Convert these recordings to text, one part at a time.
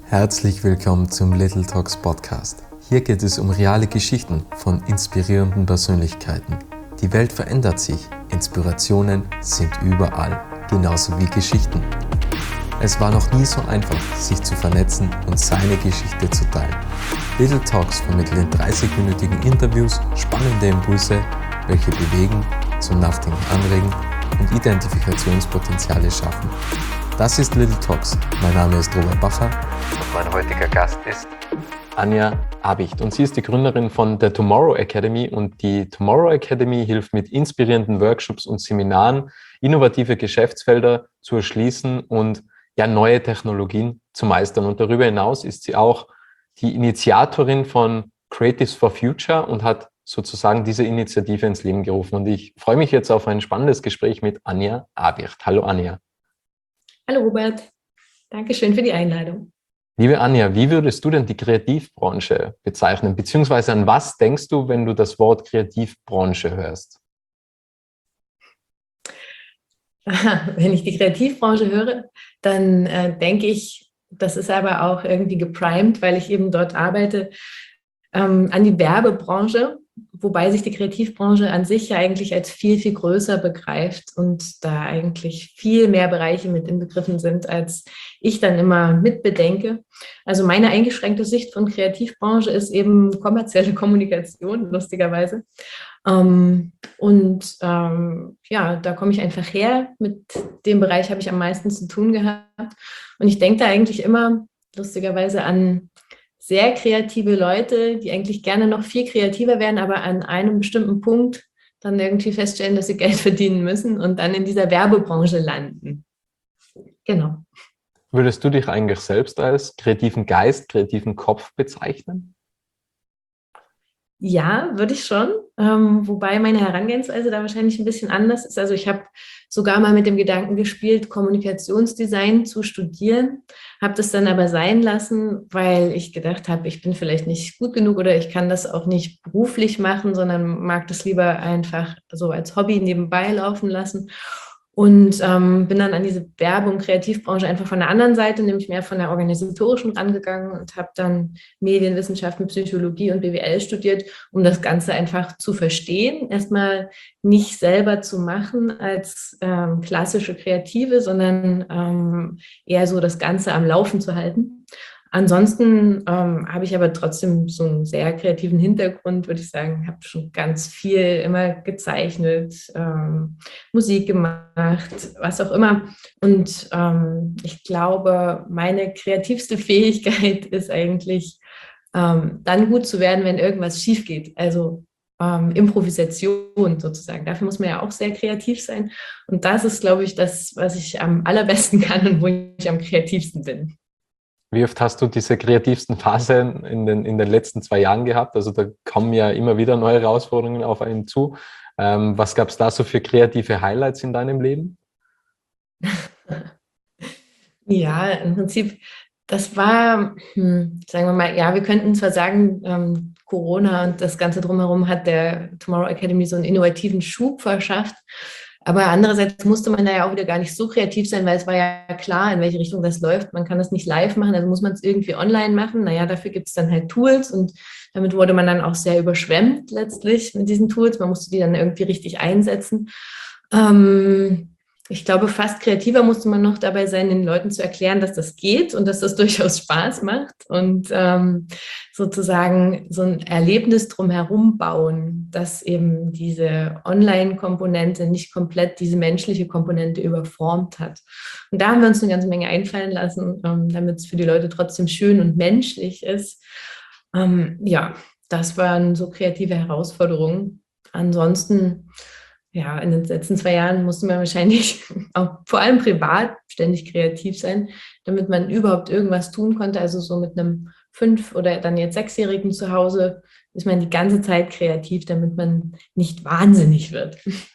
Herzlich willkommen zum Little Talks Podcast. Hier geht es um reale Geschichten von inspirierenden Persönlichkeiten. Die Welt verändert sich, Inspirationen sind überall, genauso wie Geschichten. Es war noch nie so einfach, sich zu vernetzen und seine Geschichte zu teilen. Little Talks vermitteln in 30-minütigen Interviews spannende Impulse, welche bewegen, zum Nachdenken anregen und Identifikationspotenziale schaffen. Das ist Little Talks. Mein Name ist Robert Bacher und mein heutiger Gast ist Anja Abicht. Und sie ist die Gründerin von der Tomorrow Academy. Und die Tomorrow Academy hilft mit inspirierenden Workshops und Seminaren, innovative Geschäftsfelder zu erschließen und neue Technologien zu meistern. Und darüber hinaus ist sie auch die Initiatorin von Creatives for Future und hat sozusagen diese Initiative ins Leben gerufen. Und ich freue mich jetzt auf ein spannendes Gespräch mit Anja Abicht. Hallo Anja. Hallo Robert, Dankeschön für die Einladung. Liebe Anja, wie würdest du denn die Kreativbranche bezeichnen? Beziehungsweise an was denkst du, wenn du das Wort Kreativbranche hörst? Wenn ich die Kreativbranche höre, dann denke ich, das ist aber auch irgendwie geprimed, weil ich eben dort arbeite, an die Werbebranche, wobei sich die Kreativbranche an sich ja eigentlich als viel, viel größer begreift und da eigentlich viel mehr Bereiche mit inbegriffen sind, als ich dann immer mitbedenke. Also meine eingeschränkte Sicht von Kreativbranche ist eben kommerzielle Kommunikation, lustigerweise. Da komme ich einfach her. Mit dem Bereich habe ich am meisten zu tun gehabt. Und ich denke da eigentlich immer, lustigerweise, an sehr kreative Leute, die eigentlich gerne noch viel kreativer wären, aber an einem bestimmten Punkt dann irgendwie feststellen, dass sie Geld verdienen müssen und dann in dieser Werbebranche landen. Genau. Würdest du dich eigentlich selbst als kreativen Geist, kreativen Kopf bezeichnen? Ja, würde ich schon, wobei meine Herangehensweise da wahrscheinlich ein bisschen anders ist. Also ich habe sogar mal mit dem Gedanken gespielt, Kommunikationsdesign zu studieren, habe das dann aber sein lassen, weil ich gedacht habe, ich bin vielleicht nicht gut genug oder ich kann das auch nicht beruflich machen, sondern mag das lieber einfach so als Hobby nebenbei laufen lassen. Und bin dann an diese Werbe- und Kreativbranche einfach von der anderen Seite, nämlich mehr von der organisatorischen rangegangen und habe dann Medienwissenschaften, Psychologie und BWL studiert, um das Ganze einfach zu verstehen. Erstmal nicht selber zu machen als klassische Kreative, sondern eher so das Ganze am Laufen zu halten. Ansonsten habe ich aber trotzdem so einen sehr kreativen Hintergrund, würde ich sagen. Ich habe schon ganz viel immer gezeichnet, Musik gemacht, was auch immer. Und ich glaube, meine kreativste Fähigkeit ist eigentlich, dann gut zu werden, wenn irgendwas schief geht. Also Improvisation sozusagen. Dafür muss man ja auch sehr kreativ sein. Und das ist, glaube ich, das, was ich am allerbesten kann und wo ich am kreativsten bin. Wie oft hast du diese kreativsten Phasen in den letzten 2 Jahren gehabt? Also da kommen ja immer wieder neue Herausforderungen auf einen zu. Was gab es da so für kreative Highlights in deinem Leben? Ja, im Prinzip, das war, sagen wir mal, ja, wir könnten zwar sagen, Corona und das Ganze drumherum hat der Tomorrow Academy so einen innovativen Schub verschafft. Aber andererseits musste man da ja auch wieder gar nicht so kreativ sein, weil es war ja klar, in welche Richtung das läuft. Man kann das nicht live machen, also muss man es irgendwie online machen. Naja, dafür gibt es dann halt Tools und damit wurde man dann auch sehr überschwemmt letztlich mit diesen Tools. Man musste die dann irgendwie richtig einsetzen. Ich glaube, fast kreativer musste man noch dabei sein, den Leuten zu erklären, dass das geht und dass das durchaus Spaß macht und sozusagen so ein Erlebnis drumherum bauen, dass eben diese Online-Komponente nicht komplett diese menschliche Komponente überformt hat. Und da haben wir uns eine ganze Menge einfallen lassen, damit es für die Leute trotzdem schön und menschlich ist. Das waren so kreative Herausforderungen. Ansonsten, ja, in den letzten 2 Jahren musste man wahrscheinlich auch vor allem privat ständig kreativ sein, damit man überhaupt irgendwas tun konnte. Also so mit einem 5- oder dann jetzt 6-Jährigen zu Hause ist man die ganze Zeit kreativ, damit man nicht wahnsinnig wird.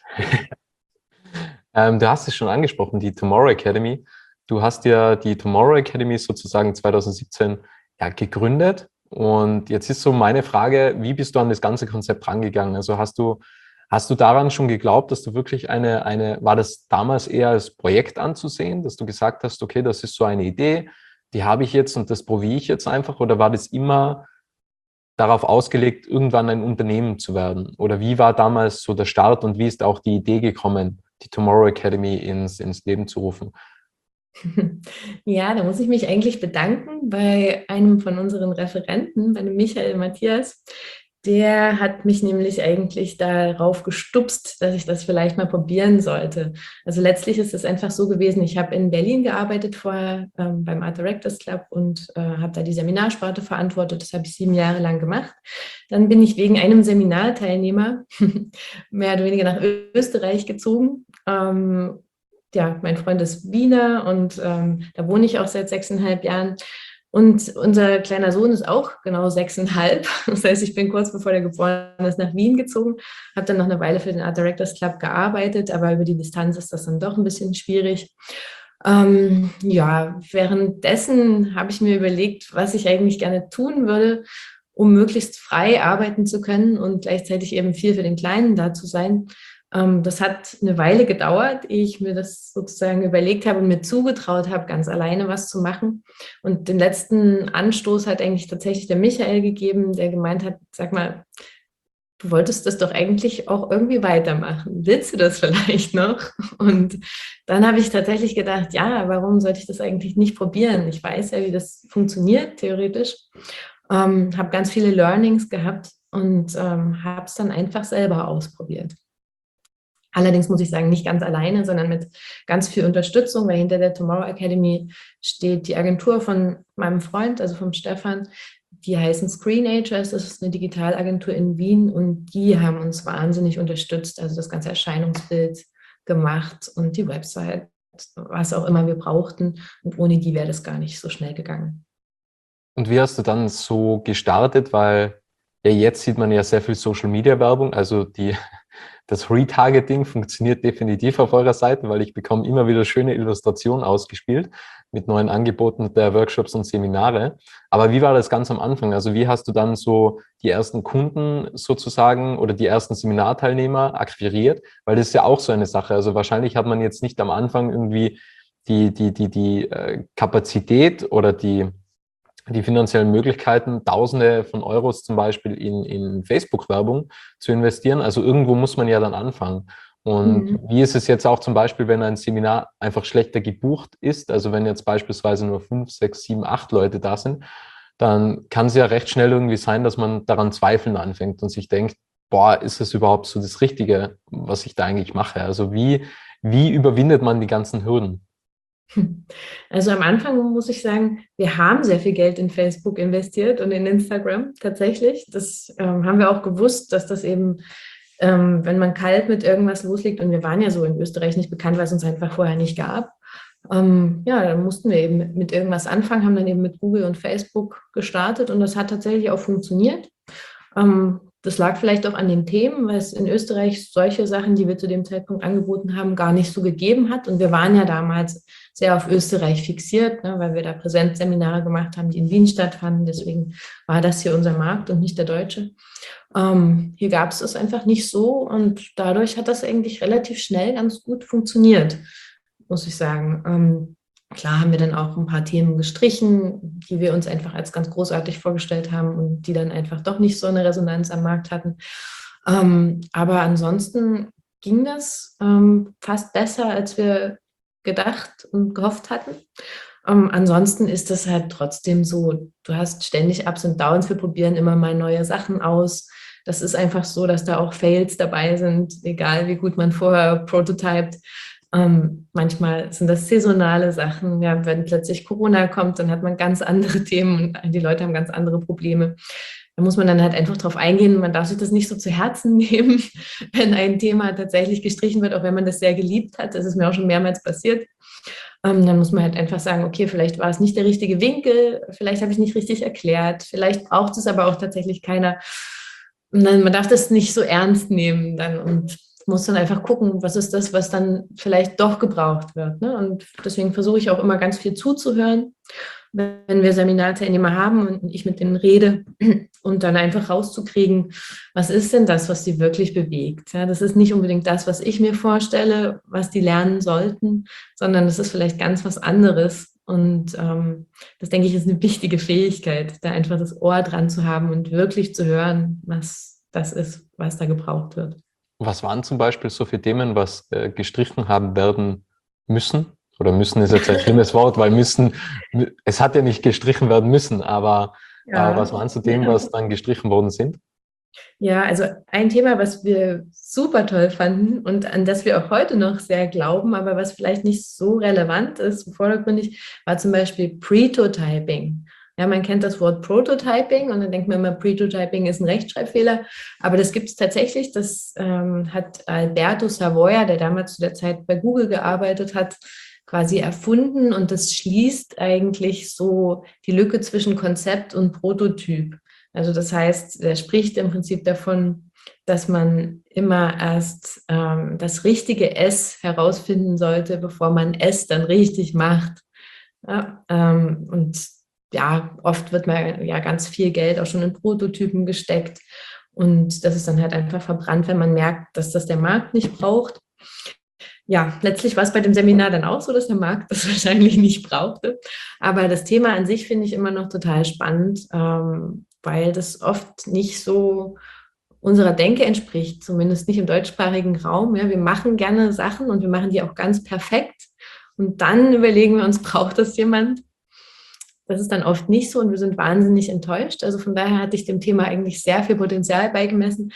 Du hast es schon angesprochen, die Tomorrow Academy. Du hast ja die Tomorrow Academy sozusagen 2017 gegründet. Und jetzt ist so meine Frage, wie bist du an das ganze Konzept rangegangen? Also hast du daran schon geglaubt, dass du wirklich war das damals eher als Projekt anzusehen, dass du gesagt hast, okay, das ist so eine Idee, die habe ich jetzt und das probiere ich jetzt einfach? Oder war das immer darauf ausgelegt, irgendwann ein Unternehmen zu werden? Oder wie war damals so der Start und wie ist auch die Idee gekommen, die Tomorrow Academy ins Leben zu rufen? Ja, da muss ich mich eigentlich bedanken bei einem von unseren Referenten, bei dem Michael Matthias. Der hat mich nämlich eigentlich darauf gestupst, dass ich das vielleicht mal probieren sollte. Also letztlich ist es einfach so gewesen, ich habe in Berlin gearbeitet vorher beim Art Directors Club und habe da die Seminarsparte verantwortet. Das habe ich 7 Jahre lang gemacht. Dann bin ich wegen einem Seminarteilnehmer mehr oder weniger nach Österreich gezogen. Ja, mein Freund ist Wiener und da wohne ich auch seit 6,5 Jahren. Und unser kleiner Sohn ist auch genau 6,5. Das heißt, ich bin kurz bevor der geboren ist nach Wien gezogen, habe dann noch eine Weile für den Art Directors Club gearbeitet, aber über die Distanz ist das dann doch ein bisschen schwierig. Ja, währenddessen habe ich mir überlegt, was ich eigentlich gerne tun würde, um möglichst frei arbeiten zu können und gleichzeitig eben viel für den Kleinen da zu sein. Das hat eine Weile gedauert, ehe ich mir das sozusagen überlegt habe und mir zugetraut habe, ganz alleine was zu machen. Und den letzten Anstoß hat eigentlich tatsächlich der Michael gegeben, der gemeint hat, sag mal, du wolltest das doch eigentlich auch irgendwie weitermachen. Willst du das vielleicht noch? Und dann habe ich tatsächlich gedacht, ja, warum sollte ich das eigentlich nicht probieren? Ich weiß ja, wie das funktioniert, theoretisch. Habe ganz viele Learnings gehabt und habe es dann einfach selber ausprobiert. Allerdings muss ich sagen, nicht ganz alleine, sondern mit ganz viel Unterstützung, weil hinter der Tomorrow Academy steht die Agentur von meinem Freund, also vom Stefan. Die heißen Screenagers, das ist eine Digitalagentur in Wien und die haben uns wahnsinnig unterstützt, also das ganze Erscheinungsbild gemacht und die Website, was auch immer wir brauchten. Und ohne die wäre das gar nicht so schnell gegangen. Und wie hast du dann so gestartet? Weil ja, jetzt sieht man ja sehr viel Social-Media-Werbung, also das Retargeting funktioniert definitiv auf eurer Seite, weil ich bekomme immer wieder schöne Illustrationen ausgespielt mit neuen Angeboten der Workshops und Seminare. Aber wie war das ganz am Anfang? Also wie hast du dann so die ersten Kunden sozusagen oder die ersten Seminarteilnehmer akquiriert? Weil das ist ja auch so eine Sache. Also wahrscheinlich hat man jetzt nicht am Anfang irgendwie die Kapazität oder die finanziellen Möglichkeiten, Tausende von Euros zum Beispiel in Facebook-Werbung zu investieren. Also irgendwo muss man ja dann anfangen. Und wie ist es jetzt auch zum Beispiel, wenn ein Seminar einfach schlechter gebucht ist? Also wenn jetzt beispielsweise nur 5, 6, 7, 8 Leute da sind, dann kann es ja recht schnell irgendwie sein, dass man daran zweifeln anfängt und sich denkt, boah, ist es überhaupt so das Richtige, was ich da eigentlich mache? Also wie überwindet man die ganzen Hürden? Also am Anfang muss ich sagen, wir haben sehr viel Geld in Facebook investiert und in Instagram tatsächlich. Das haben wir auch gewusst, dass das eben, wenn man kalt mit irgendwas loslegt, und wir waren ja so in Österreich nicht bekannt, weil es uns einfach vorher nicht gab, ja, dann mussten wir eben mit irgendwas anfangen, haben dann eben mit Google und Facebook gestartet und das hat tatsächlich auch funktioniert. Das lag vielleicht auch an den Themen, weil es in Österreich solche Sachen, die wir zu dem Zeitpunkt angeboten haben, gar nicht so gegeben hat. Und wir waren ja damals sehr auf Österreich fixiert, ne, weil wir da Präsenzseminare gemacht haben, die in Wien stattfanden. Deswegen war das hier unser Markt und nicht der deutsche. Hier gab es das einfach nicht so und dadurch hat das eigentlich relativ schnell ganz gut funktioniert, muss ich sagen. Klar haben wir dann auch ein paar Themen gestrichen, die wir uns einfach als ganz großartig vorgestellt haben und die dann einfach doch nicht so eine Resonanz am Markt hatten. Aber ansonsten ging das fast besser, als wir gedacht und gehofft hatten. Ansonsten ist das halt trotzdem so, du hast ständig Ups und Downs, wir probieren immer mal neue Sachen aus. Das ist einfach so, dass da auch Fails dabei sind, egal wie gut man vorher prototypt. Manchmal sind das saisonale Sachen. Ja, wenn plötzlich Corona kommt, dann hat man ganz andere Themen und die Leute haben ganz andere Probleme. Da muss man dann halt einfach drauf eingehen. Man darf sich das nicht so zu Herzen nehmen, wenn ein Thema tatsächlich gestrichen wird, auch wenn man das sehr geliebt hat. Das ist mir auch schon mehrmals passiert. Dann muss man halt einfach sagen, okay, vielleicht war es nicht der richtige Winkel, vielleicht habe ich nicht richtig erklärt, vielleicht braucht es aber auch tatsächlich keiner. Und dann, man darf das nicht so ernst nehmen dann und muss dann einfach gucken, was ist das, was dann vielleicht doch gebraucht wird. Ne? Und deswegen versuche ich auch immer ganz viel zuzuhören, wenn wir Seminarteilnehmer haben und ich mit denen rede und dann einfach rauszukriegen, was ist denn das, was die wirklich bewegt. Ja, das ist nicht unbedingt das, was ich mir vorstelle, was die lernen sollten, sondern das ist vielleicht ganz was anderes. Und das, denke ich, ist eine wichtige Fähigkeit, da einfach das Ohr dran zu haben und wirklich zu hören, was das ist, was da gebraucht wird. Was waren zum Beispiel so viele Themen, was gestrichen haben werden müssen? Oder müssen ist jetzt ein schlimmes Wort, weil müssen, es hat ja nicht gestrichen werden müssen, aber was waren so Themen, was dann gestrichen worden sind? Ja, also ein Thema, was wir super toll fanden und an das wir auch heute noch sehr glauben, aber was vielleicht nicht so relevant ist, vordergründig, war zum Beispiel Pretotyping. Ja, man kennt das Wort Prototyping und dann denkt man immer, Pretotyping ist ein Rechtschreibfehler, aber das gibt es tatsächlich. Das hat Alberto Savoia, der damals zu der Zeit bei Google gearbeitet hat, quasi erfunden und das schließt eigentlich so die Lücke zwischen Konzept und Prototyp. Also das heißt, er spricht im Prinzip davon, dass man immer erst das richtige S herausfinden sollte, bevor man es dann richtig macht. Ja, und ja, oft wird mal ja ganz viel Geld auch schon in Prototypen gesteckt und das ist dann halt einfach verbrannt, wenn man merkt, dass das der Markt nicht braucht. Ja, letztlich war es bei dem Seminar dann auch so, dass der Markt das wahrscheinlich nicht brauchte. Aber das Thema an sich finde ich immer noch total spannend, weil das oft nicht so unserer Denke entspricht, zumindest nicht im deutschsprachigen Raum. Ja, wir machen gerne Sachen und wir machen die auch ganz perfekt. Und dann überlegen wir uns, braucht das jemand? Das ist dann oft nicht so und wir sind wahnsinnig enttäuscht. Also von daher hatte ich dem Thema eigentlich sehr viel Potenzial beigemessen.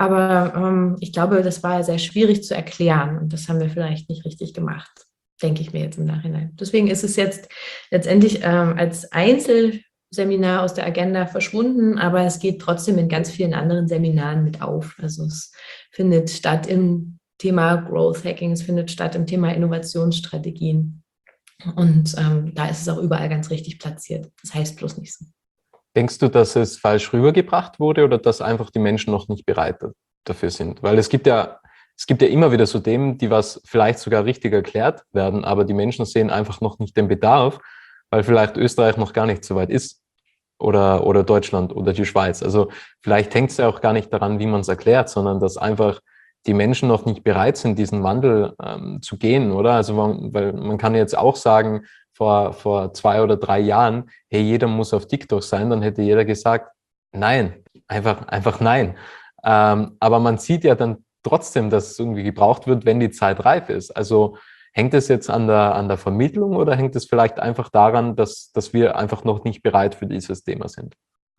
Aber ich glaube, das war sehr schwierig zu erklären und das haben wir vielleicht nicht richtig gemacht, denke ich mir jetzt im Nachhinein. Deswegen ist es jetzt letztendlich als Einzelseminar aus der Agenda verschwunden, aber es geht trotzdem in ganz vielen anderen Seminaren mit auf. Also es findet statt im Thema Growth Hacking, es findet statt im Thema Innovationsstrategien. Und da ist es auch überall ganz richtig platziert. Das heißt bloß nicht so. Denkst du, dass es falsch rübergebracht wurde oder dass einfach die Menschen noch nicht bereit dafür sind? Weil es gibt ja immer wieder so Themen, die was vielleicht sogar richtig erklärt werden, aber die Menschen sehen einfach noch nicht den Bedarf, weil vielleicht Österreich noch gar nicht so weit ist oder Deutschland oder die Schweiz. Also vielleicht hängt es ja auch gar nicht daran, wie man es erklärt, sondern dass einfach die Menschen noch nicht bereit sind, diesen Wandel zu gehen, oder? Also weil man kann jetzt auch sagen, vor 2 oder 3 Jahren, hey, jeder muss auf TikTok sein, dann hätte jeder gesagt, nein, einfach nein. Aber man sieht ja dann trotzdem, dass es irgendwie gebraucht wird, wenn die Zeit reif ist. Also hängt es jetzt an der Vermittlung oder hängt es vielleicht einfach daran, dass wir einfach noch nicht bereit für dieses Thema sind?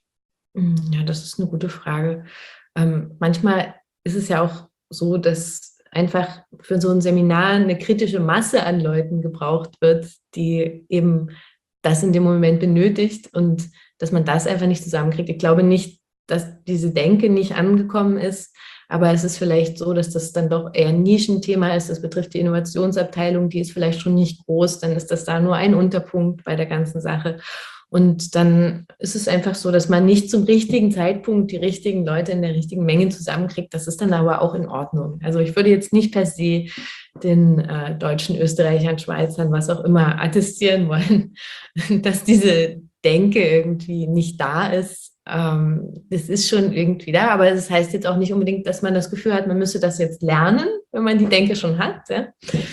Ja, das ist eine gute Frage. Manchmal ist es ja auch so, dass einfach für so ein Seminar eine kritische Masse an Leuten gebraucht wird, die eben das in dem Moment benötigt und dass man das einfach nicht zusammenkriegt. Ich glaube nicht, dass diese Denke nicht angekommen ist, aber es ist vielleicht so, dass das dann doch eher ein Nischenthema ist. Das betrifft die Innovationsabteilung, die ist vielleicht schon nicht groß, dann ist das da nur ein Unterpunkt bei der ganzen Sache. Und dann ist es einfach so, dass man nicht zum richtigen Zeitpunkt die richtigen Leute in der richtigen Menge zusammenkriegt. Das ist dann aber auch in Ordnung. Also ich würde jetzt nicht per se den Deutschen, Österreichern, Schweizern, was auch immer, attestieren wollen, dass diese Denke irgendwie nicht da ist. Das ist schon irgendwie da, aber das heißt jetzt auch nicht unbedingt, dass man das Gefühl hat, man müsse das jetzt lernen, wenn man die Denke schon hat. Ja?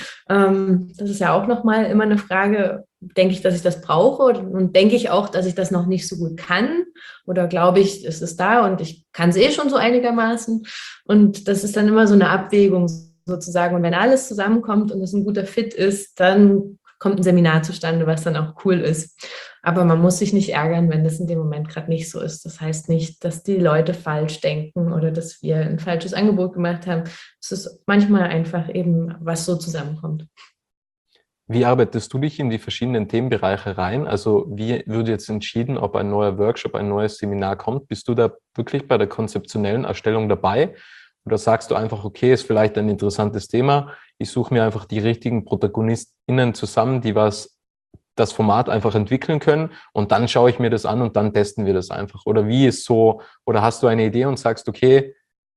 Das ist ja auch nochmal immer eine Frage, denke ich, dass ich das brauche und denke ich auch, dass ich das noch nicht so gut kann oder glaube ich, es ist da und ich kann es eh schon so einigermaßen und das ist dann immer so eine Abwägung sozusagen und wenn alles zusammenkommt und es ein guter Fit ist, dann kommt ein Seminar zustande, was dann auch cool ist. Aber man muss sich nicht ärgern, wenn das in dem Moment gerade nicht so ist. Das heißt nicht, dass die Leute falsch denken oder dass wir ein falsches Angebot gemacht haben. Es ist manchmal einfach eben, was so zusammenkommt. Wie arbeitest du dich in die verschiedenen Themenbereiche rein? Also wie wird jetzt entschieden, ob ein neuer Workshop, ein neues Seminar kommt? Bist du da wirklich bei der konzeptionellen Erstellung dabei? Oder sagst du einfach, okay, ist vielleicht ein interessantes Thema. Ich suche mir einfach die richtigen ProtagonistInnen zusammen, die das Format einfach entwickeln können und dann schaue ich mir das an und dann testen wir das einfach. Oder wie ist so, oder hast du eine Idee und sagst, okay,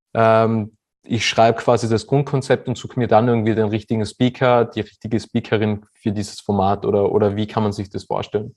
ich schreibe quasi das Grundkonzept und suche mir dann irgendwie den richtigen Speaker, die richtige Speakerin für dieses Format oder wie kann man sich das vorstellen?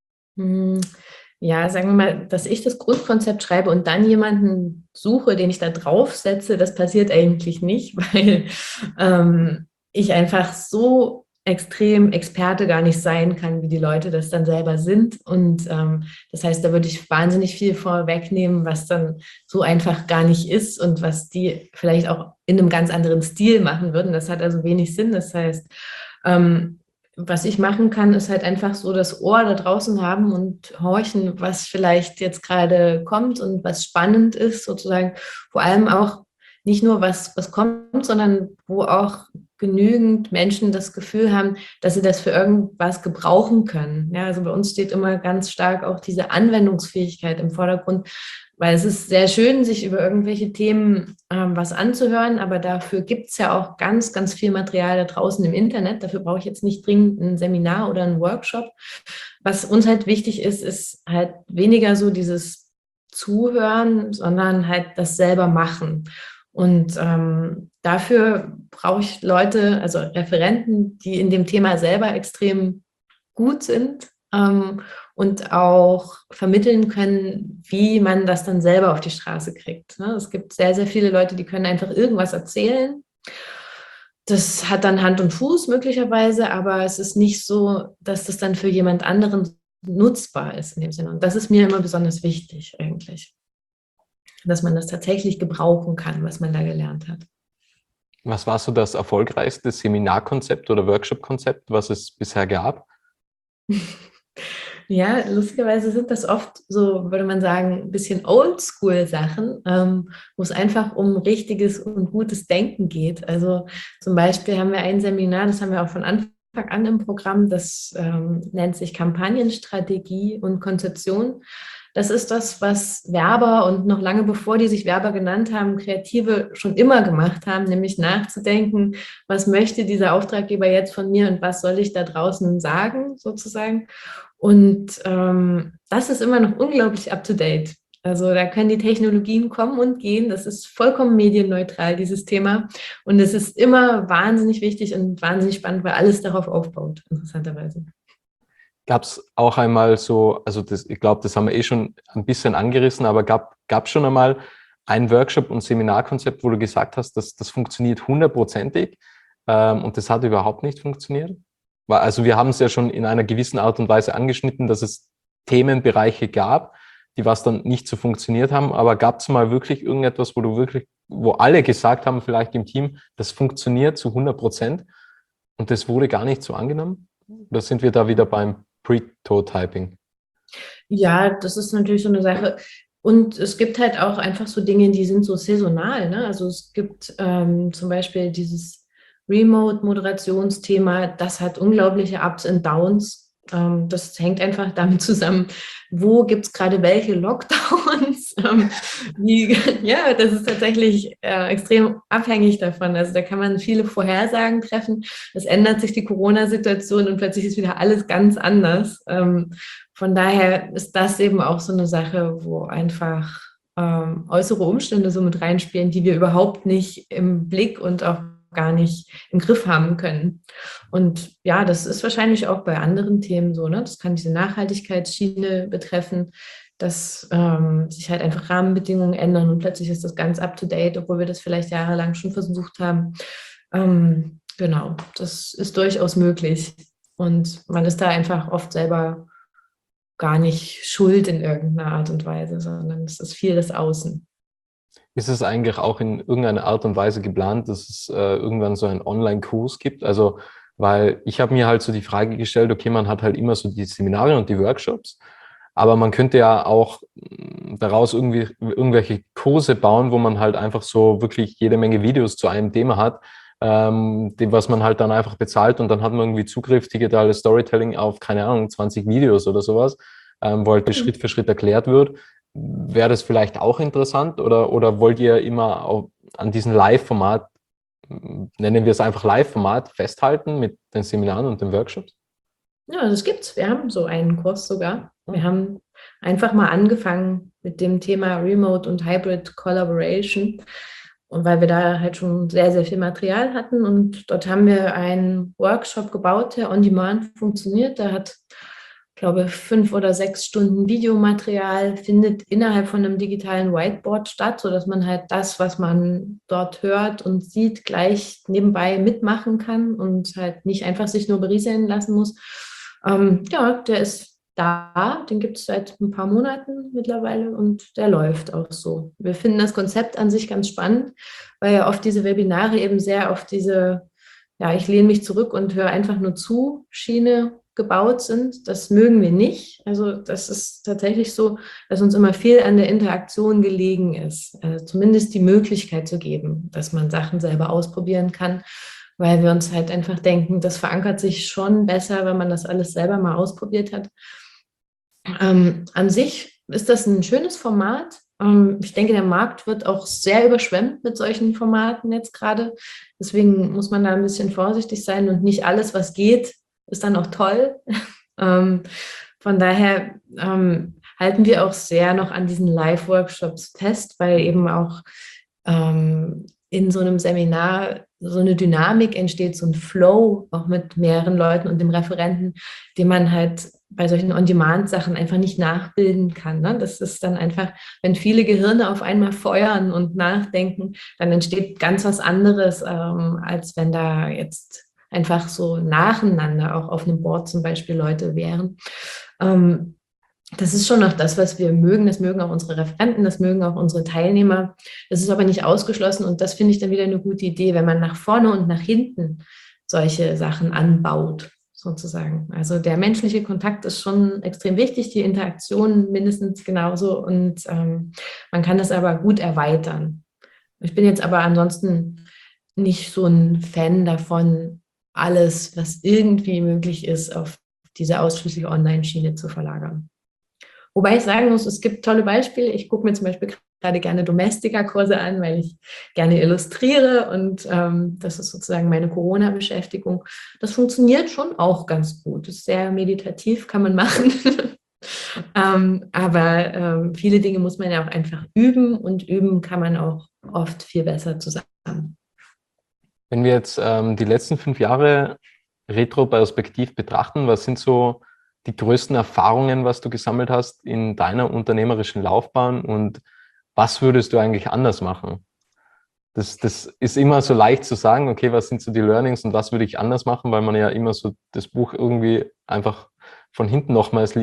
Ja, sagen wir mal, dass ich das Grundkonzept schreibe und dann jemanden suche, den ich da draufsetze, das passiert eigentlich nicht, weil ich einfach so extrem Experte gar nicht sein kann, wie die Leute das dann selber sind. Und das heißt, da würde ich wahnsinnig viel vorwegnehmen, was dann so einfach gar nicht ist und was die vielleicht auch in einem ganz anderen Stil machen würden. Das hat also wenig Sinn. Das heißt, was ich machen kann, ist halt einfach so das Ohr da draußen haben und horchen, was vielleicht jetzt gerade kommt und was spannend ist, sozusagen. Vor allem auch nicht nur, was kommt, sondern wo auch genügend Menschen das Gefühl haben, dass sie das für irgendwas gebrauchen können. Ja, also bei uns steht immer ganz stark auch diese Anwendungsfähigkeit im Vordergrund, weil es ist sehr schön, sich über irgendwelche Themen was anzuhören, aber dafür gibt es ja auch ganz, ganz viel Material da draußen im Internet. Dafür brauche ich jetzt nicht dringend ein Seminar oder einen Workshop. Was uns halt wichtig ist, ist halt weniger so dieses Zuhören, sondern halt das selber machen. Und dafür brauche ich Leute, also Referenten, die in dem Thema selber extrem gut sind und auch vermitteln können, wie man das dann selber auf die Straße kriegt. Ne? Es gibt sehr, sehr viele Leute, die können einfach irgendwas erzählen. Das hat dann Hand und Fuß möglicherweise, aber es ist nicht so, dass das dann für jemand anderen nutzbar ist in dem Sinne. Und das ist mir immer besonders wichtig eigentlich, dass man das tatsächlich gebrauchen kann, was man da gelernt hat. Was war so das erfolgreichste Seminarkonzept oder Workshop-Konzept, was es bisher gab? Ja, lustigerweise sind das oft so, würde man sagen, ein bisschen Oldschool-Sachen, wo es einfach um richtiges und gutes Denken geht. Also zum Beispiel haben wir ein Seminar, das haben wir auch von Anfang an im Programm, das nennt sich Kampagnenstrategie und Konzeption. Das ist das, was Werber und noch lange bevor die sich Werber genannt haben, Kreative schon immer gemacht haben, nämlich nachzudenken, was möchte dieser Auftraggeber jetzt von mir und was soll ich da draußen sagen, sozusagen. Und das ist immer noch unglaublich up-to-date. Also da können die Technologien kommen und gehen. Das ist vollkommen medienneutral, dieses Thema. Und es ist immer wahnsinnig wichtig und wahnsinnig spannend, weil alles darauf aufbaut, interessanterweise. Gab es auch einmal so, also das, ich glaube, das haben wir schon ein bisschen angerissen, aber gab es schon einmal ein Workshop- und Seminarkonzept, wo du gesagt hast, dass das funktioniert hundertprozentig und das hat überhaupt nicht funktioniert? Also wir haben es ja schon in einer gewissen Art und Weise angeschnitten, dass es Themenbereiche gab, die was dann nicht so funktioniert haben, aber gab es mal wirklich irgendetwas, wo alle gesagt haben, vielleicht im Team, das funktioniert zu 100% und das wurde gar nicht so angenommen? Oder sind wir da wieder beim Pre-Prototyping? Ja, das ist natürlich so eine Sache. Und es gibt halt auch einfach so Dinge, die sind so saisonal. Ne? Also es gibt zum Beispiel dieses Remote-Moderationsthema, das hat unglaubliche Ups und Downs. Das hängt einfach damit zusammen, wo gibt es gerade welche Lockdowns. Ja, das ist tatsächlich extrem abhängig davon. Also da kann man viele Vorhersagen treffen. Es ändert sich die Corona-Situation und plötzlich ist wieder alles ganz anders. Von daher ist das eben auch so eine Sache, wo einfach äußere Umstände so mit reinspielen, die wir überhaupt nicht im Blick und auch gar nicht im Griff haben können. Und ja, das ist wahrscheinlich auch bei anderen Themen so, ne? Das kann diese Nachhaltigkeitsschiene betreffen, dass sich halt einfach Rahmenbedingungen ändern und plötzlich ist das ganz up-to-date, obwohl wir das vielleicht jahrelang schon versucht haben. Genau, das ist durchaus möglich. Und man ist da einfach oft selber gar nicht schuld in irgendeiner Art und Weise, sondern es ist viel das Außen. Ist es eigentlich auch in irgendeiner Art und Weise geplant, dass es irgendwann so einen Online-Kurs gibt? Also, weil ich habe mir halt so die Frage gestellt, okay, man hat halt immer so die Seminare und die Workshops, aber man könnte ja auch daraus irgendwie irgendwelche Kurse bauen, wo man halt einfach so wirklich jede Menge Videos zu einem Thema hat, was man halt dann einfach bezahlt und dann hat man irgendwie Zugriff, digitales Storytelling auf, keine Ahnung, 20 Videos oder sowas, wo halt das Schritt für Schritt erklärt wird. Wäre das vielleicht auch interessant oder wollt ihr immer an diesem Live-Format, nennen wir es einfach Live-Format, festhalten mit den Seminaren und den Workshops? Ja, das gibt's. Wir haben so einen Kurs sogar. Wir haben einfach mal angefangen mit dem Thema Remote und Hybrid Collaboration. Und weil wir da halt schon sehr, sehr viel Material hatten und dort haben wir einen Workshop gebaut, der on demand funktioniert. Da hat glaube, 5 oder 6 Stunden Videomaterial findet innerhalb von einem digitalen Whiteboard statt, sodass man halt das, was man dort hört und sieht, gleich nebenbei mitmachen kann und halt nicht einfach sich nur berieseln lassen muss. Ja, der ist da, den gibt es seit ein paar Monaten mittlerweile und der läuft auch so. Wir finden das Konzept an sich ganz spannend, weil ja oft diese Webinare eben sehr auf diese, ja, ich lehne mich zurück und höre einfach nur zu, Schiene gebaut sind. Das mögen wir nicht. Also das ist tatsächlich so, dass uns immer viel an der Interaktion gelegen ist. Zumindest die Möglichkeit zu geben, dass man Sachen selber ausprobieren kann, weil wir uns halt einfach denken, das verankert sich schon besser, wenn man das alles selber mal ausprobiert hat. An sich ist das ein schönes Format. Ich denke, der Markt wird auch sehr überschwemmt mit solchen Formaten jetzt gerade. Deswegen muss man da ein bisschen vorsichtig sein und nicht alles, was geht, ist dann auch toll. Von daher halten wir auch sehr noch an diesen Live-Workshops fest, weil eben auch in so einem Seminar so eine Dynamik entsteht, so ein Flow, auch mit mehreren Leuten und dem Referenten, den man halt bei solchen On-Demand-Sachen einfach nicht nachbilden kann. Ne? Das ist dann einfach, wenn viele Gehirne auf einmal feuern und nachdenken, dann entsteht ganz was anderes, als wenn da jetzt einfach so nacheinander auch auf einem Board zum Beispiel Leute wären. Das ist schon noch das, was wir mögen. Das mögen auch unsere Referenten, das mögen auch unsere Teilnehmer. Das ist aber nicht ausgeschlossen und das finde ich dann wieder eine gute Idee, wenn man nach vorne und nach hinten solche Sachen anbaut, sozusagen. Also der menschliche Kontakt ist schon extrem wichtig, die Interaktion mindestens genauso und man kann das aber gut erweitern. Ich bin jetzt aber ansonsten nicht so ein Fan davon, alles, was irgendwie möglich ist, auf diese ausschließlich Online-Schiene zu verlagern. Wobei ich sagen muss, es gibt tolle Beispiele. Ich gucke mir zum Beispiel gerade gerne Domestika-Kurse an, weil ich gerne illustriere und das ist sozusagen meine Corona-Beschäftigung. Das funktioniert schon auch ganz gut. Das ist sehr meditativ, kann man machen. Aber viele Dinge muss man ja auch einfach üben und üben kann man auch oft viel besser zusammen. Wenn wir jetzt die letzten 5 Jahre retroperspektiv betrachten, was sind so die größten Erfahrungen, was du gesammelt hast in deiner unternehmerischen Laufbahn und was würdest du eigentlich anders machen? Das ist immer so leicht zu sagen, okay, was sind so die Learnings und was würde ich anders machen, weil man ja immer so das Buch irgendwie einfach von hinten nochmals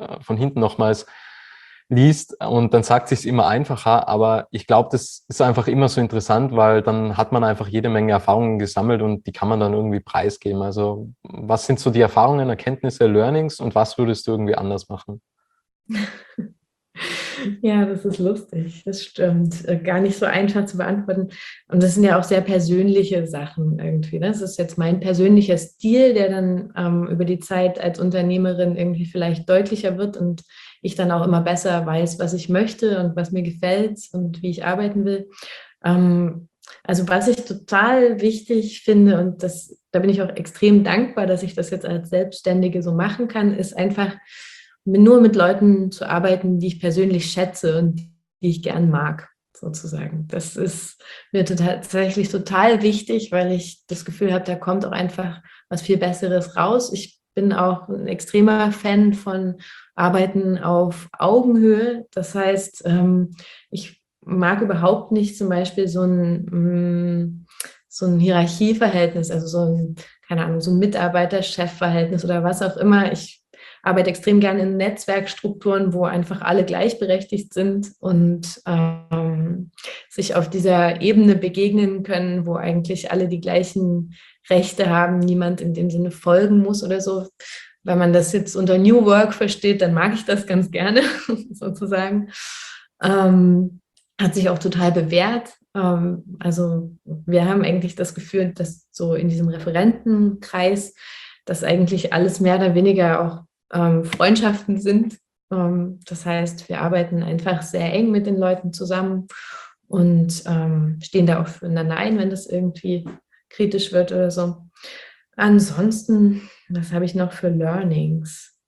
liest und dann sagt sich's immer einfacher, aber ich glaube, das ist einfach immer so interessant, weil dann hat man einfach jede Menge Erfahrungen gesammelt und die kann man dann irgendwie preisgeben. Also was sind so die Erfahrungen, Erkenntnisse, Learnings und was würdest du irgendwie anders machen? Ja, das ist lustig, das stimmt. Gar nicht so einfach zu beantworten. Und das sind ja auch sehr persönliche Sachen irgendwie. Ne? Das ist jetzt mein persönlicher Stil, der dann über die Zeit als Unternehmerin irgendwie vielleicht deutlicher wird und ich dann auch immer besser weiß, was ich möchte und was mir gefällt und wie ich arbeiten will. Also was ich total wichtig finde und da bin ich auch extrem dankbar, dass ich das jetzt als Selbstständige so machen kann, ist einfach nur mit Leuten zu arbeiten, die ich persönlich schätze und die ich gern mag, sozusagen. Das ist mir tatsächlich total wichtig, weil ich das Gefühl habe, da kommt auch einfach was viel Besseres raus. Ich bin auch ein extremer Fan von Arbeiten auf Augenhöhe. Das heißt, ich mag überhaupt nicht zum Beispiel so ein Hierarchieverhältnis, also keine Ahnung, so ein Mitarbeiter-Chef-Verhältnis oder was auch immer. Ich arbeite extrem gerne in Netzwerkstrukturen, wo einfach alle gleichberechtigt sind und sich auf dieser Ebene begegnen können, wo eigentlich alle die gleichen Rechte haben, niemand in dem Sinne folgen muss oder so. Wenn man das jetzt unter New Work versteht, dann mag ich das ganz gerne, sozusagen. Hat sich auch total bewährt. Also wir haben eigentlich das Gefühl, dass so in diesem Referentenkreis, dass eigentlich alles mehr oder weniger auch Freundschaften sind. Das heißt, wir arbeiten einfach sehr eng mit den Leuten zusammen und stehen da auch füreinander ein, wenn das irgendwie kritisch wird oder so. Ansonsten, was habe ich noch für Learnings?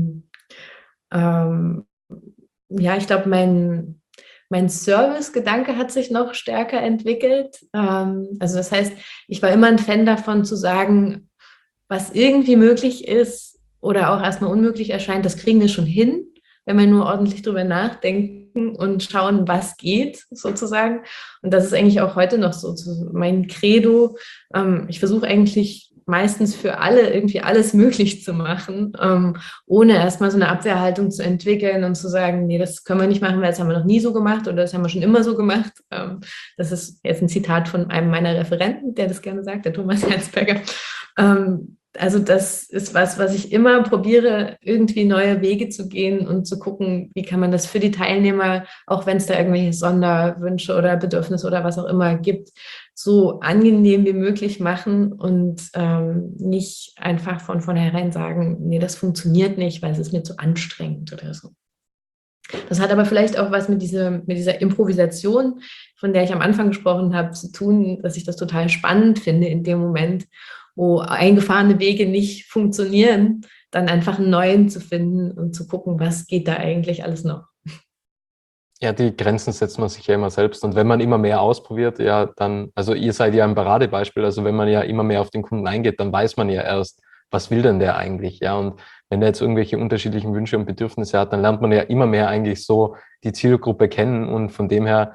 Ja, ich glaube, mein Service-Gedanke hat sich noch stärker entwickelt. Also das heißt, ich war immer ein Fan davon zu sagen, was irgendwie möglich ist, oder auch erstmal unmöglich erscheint, das kriegen wir schon hin, wenn wir nur ordentlich drüber nachdenken und schauen, was geht, sozusagen. Und das ist eigentlich auch heute noch so mein Credo. Ich versuche eigentlich meistens für alle irgendwie alles möglich zu machen, ohne erstmal so eine Abwehrhaltung zu entwickeln und zu sagen, nee, das können wir nicht machen, weil das haben wir noch nie so gemacht oder das haben wir schon immer so gemacht. Das ist jetzt ein Zitat von einem meiner Referenten, der das gerne sagt, der Thomas Herzberger. Also das ist was ich immer probiere, irgendwie neue Wege zu gehen und zu gucken, wie kann man das für die Teilnehmer, auch wenn es da irgendwelche Sonderwünsche oder Bedürfnisse oder was auch immer gibt, so angenehm wie möglich machen und nicht einfach von vornherein sagen, nee, das funktioniert nicht, weil es ist mir zu anstrengend oder so. Das hat aber vielleicht auch was mit dieser Improvisation, von der ich am Anfang gesprochen habe, zu tun, dass ich das total spannend finde in dem Moment, wo eingefahrene Wege nicht funktionieren, dann einfach einen neuen zu finden und zu gucken, was geht da eigentlich alles noch. Ja, die Grenzen setzt man sich ja immer selbst. Und wenn man immer mehr ausprobiert, ja, dann, also ihr seid ja ein Paradebeispiel, also wenn man ja immer mehr auf den Kunden eingeht, dann weiß man ja erst, was will denn der eigentlich, ja, und wenn der jetzt irgendwelche unterschiedlichen Wünsche und Bedürfnisse hat, dann lernt man ja immer mehr eigentlich so die Zielgruppe kennen und von dem her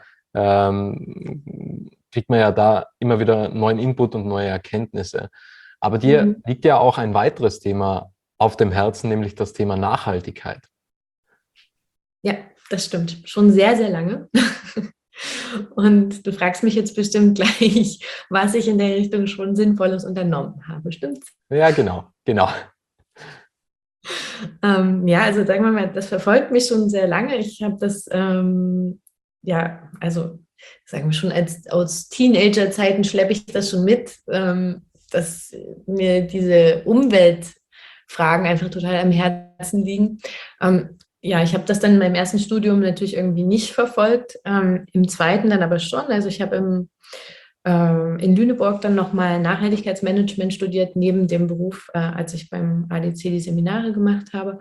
kriegt man ja da immer wieder neuen Input und neue Erkenntnisse. Aber dir liegt ja auch ein weiteres Thema auf dem Herzen, nämlich das Thema Nachhaltigkeit. Ja, das stimmt. Schon sehr, sehr lange. Und du fragst mich jetzt bestimmt gleich, was ich in der Richtung schon Sinnvolles unternommen habe. Stimmt's? Ja, genau, genau. Ja, also sagen wir mal, das verfolgt mich schon sehr lange. Ich habe das, ja, also sagen wir schon aus Teenager-Zeiten schleppe ich das schon mit, dass mir diese Umweltfragen einfach total am Herzen liegen. Ja, ich habe das dann in meinem ersten Studium natürlich irgendwie nicht verfolgt, im zweiten dann aber schon. Also ich habe in Lüneburg dann nochmal Nachhaltigkeitsmanagement studiert, neben dem Beruf, als ich beim ADC die Seminare gemacht habe.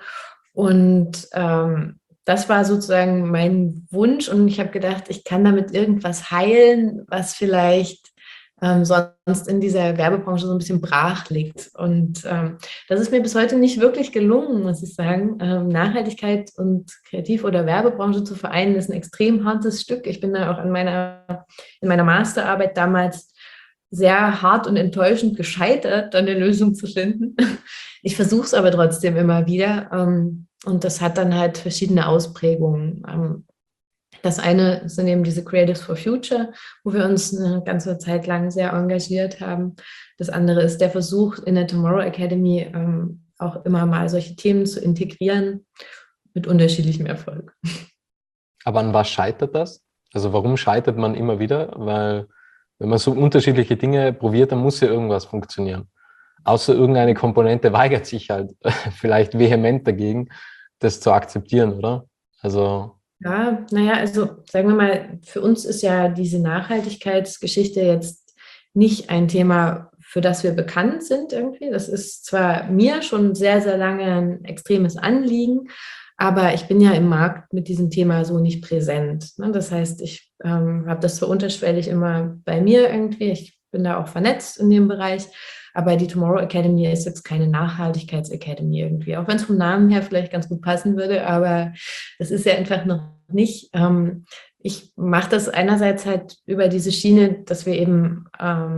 Und das war sozusagen mein Wunsch und ich habe gedacht, ich kann damit irgendwas heilen, was vielleicht sonst in dieser Werbebranche so ein bisschen brach liegt. Und das ist mir bis heute nicht wirklich gelungen, muss ich sagen. Nachhaltigkeit und Kreativ- oder Werbebranche zu vereinen, ist ein extrem hartes Stück. Ich bin da auch in meiner Masterarbeit damals sehr hart und enttäuschend gescheitert, eine Lösung zu finden. Ich versuche es aber trotzdem immer wieder. Und das hat dann halt verschiedene Ausprägungen. Das eine sind eben diese Creatives for Future, wo wir uns eine ganze Zeit lang sehr engagiert haben. Das andere ist der Versuch in der Tomorrow Academy auch immer mal solche Themen zu integrieren mit unterschiedlichem Erfolg. Aber an was scheitert das? Also warum scheitert man immer wieder? Weil wenn man so unterschiedliche Dinge probiert, dann muss ja irgendwas funktionieren. Außer irgendeine Komponente weigert sich halt vielleicht vehement dagegen, das zu akzeptieren, oder? Also Ja, naja, also sagen wir mal, für uns ist ja diese Nachhaltigkeitsgeschichte jetzt nicht ein Thema, für das wir bekannt sind irgendwie. Das ist zwar mir schon sehr, sehr lange ein extremes Anliegen, aber ich bin ja im Markt mit diesem Thema so nicht präsent. Ne? Das heißt, ich habe das zwar unterschwellig immer bei mir irgendwie, ich bin da auch vernetzt in dem Bereich, aber die Tomorrow Academy ist jetzt keine Nachhaltigkeitsacademy irgendwie, auch wenn es vom Namen her vielleicht ganz gut passen würde, aber das ist ja einfach noch nicht. Ich mache das einerseits halt über diese Schiene, dass wir eben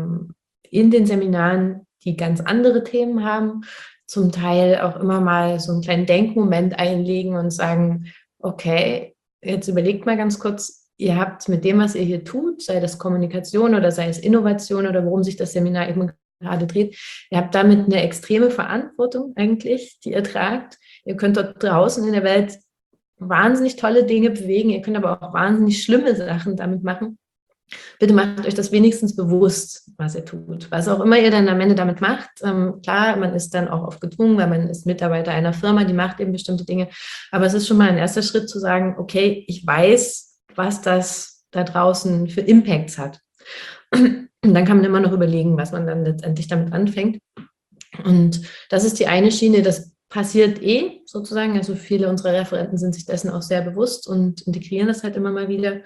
in den Seminaren, die ganz andere Themen haben, zum Teil auch immer mal so einen kleinen Denkmoment einlegen und sagen, okay, jetzt überlegt mal ganz kurz, ihr habt mit dem, was ihr hier tut, sei das Kommunikation oder sei es Innovation oder worum sich das Seminar eben gerade dreht, ihr habt damit eine extreme Verantwortung eigentlich, die ihr tragt. Ihr könnt dort draußen in der Welt wahnsinnig tolle Dinge bewegen, ihr könnt aber auch wahnsinnig schlimme Sachen damit machen. Bitte macht euch das wenigstens bewusst, was ihr tut. Was auch immer ihr dann am Ende damit macht. Klar, man ist dann auch oft gezwungen, weil man ist Mitarbeiter einer Firma, die macht eben bestimmte Dinge. Aber es ist schon mal ein erster Schritt zu sagen, okay, ich weiß, was das da draußen für Impacts hat. Und dann kann man immer noch überlegen, was man dann letztendlich damit anfängt. Und das ist die eine Schiene, das passiert sozusagen. Also viele unserer Referenten sind sich dessen auch sehr bewusst und integrieren das halt immer mal wieder.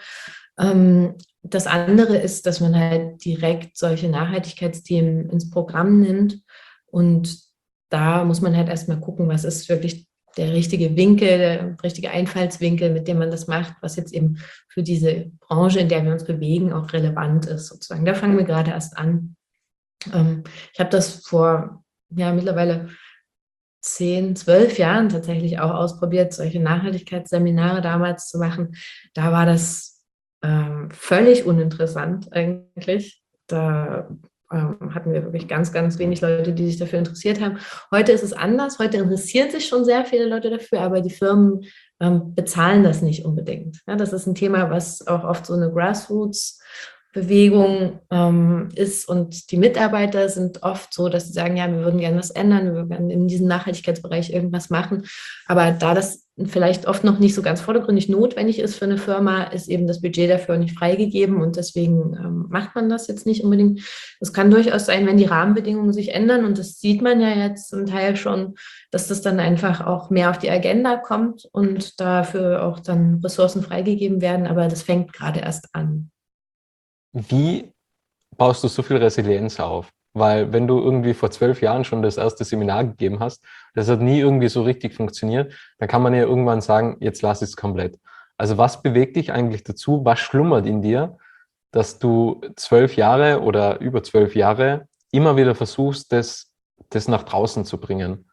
Das andere ist, dass man halt direkt solche Nachhaltigkeitsthemen ins Programm nimmt und da muss man halt erstmal gucken, was ist wirklich der richtige Winkel, der richtige Einfallswinkel, mit dem man das macht, was jetzt eben für diese Branche, in der wir uns bewegen, auch relevant ist, sozusagen. Da fangen wir gerade erst an. Ich habe das vor mittlerweile 10, 12 Jahren tatsächlich auch ausprobiert, solche Nachhaltigkeitsseminare damals zu machen. Da war das völlig uninteressant eigentlich. Da hatten wir wirklich ganz, ganz wenig Leute, die sich dafür interessiert haben. Heute ist es anders. Heute interessieren sich schon sehr viele Leute dafür, aber die Firmen bezahlen das nicht unbedingt. Ja, das ist ein Thema, was auch oft so eine Grassroots-Bewegung ist, und die Mitarbeiter sind oft so, dass sie sagen, ja, wir würden gerne was ändern, wir würden gerne in diesem Nachhaltigkeitsbereich irgendwas machen, aber da das vielleicht oft noch nicht so ganz vordergründig notwendig ist für eine Firma, ist eben das Budget dafür nicht freigegeben, und deswegen macht man das jetzt nicht unbedingt. Es kann durchaus sein, wenn die Rahmenbedingungen sich ändern, und das sieht man ja jetzt zum Teil schon, dass das dann einfach auch mehr auf die Agenda kommt und dafür auch dann Ressourcen freigegeben werden, aber das fängt gerade erst an. Wie baust du so viel Resilienz auf? Weil wenn du irgendwie vor 12 Jahren schon das erste Seminar gegeben hast, das hat nie irgendwie so richtig funktioniert, dann kann man ja irgendwann sagen, jetzt lass es komplett. Also was bewegt dich eigentlich dazu? Was schlummert in dir, dass du 12 Jahre oder über 12 Jahre immer wieder versuchst, das nach draußen zu bringen?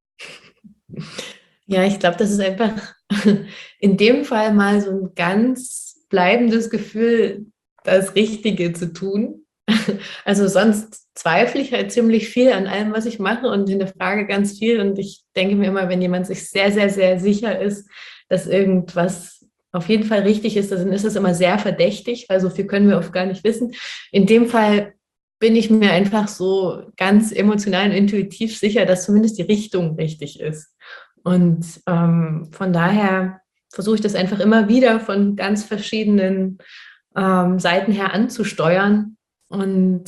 Ja, ich glaube, das ist einfach in dem Fall mal so ein ganz bleibendes Gefühl, das Richtige zu tun. Also sonst zweifle ich halt ziemlich viel an allem, was ich mache, und hinterfrage ganz viel. Und ich denke mir immer, wenn jemand sich sehr, sehr, sehr sicher ist, dass irgendwas auf jeden Fall richtig ist, dann ist es immer sehr verdächtig, weil so viel können wir oft gar nicht wissen. In dem Fall bin ich mir einfach so ganz emotional und intuitiv sicher, dass zumindest die Richtung richtig ist. Und von daher versuche ich das einfach immer wieder von ganz verschiedenen Seiten her anzusteuern. Und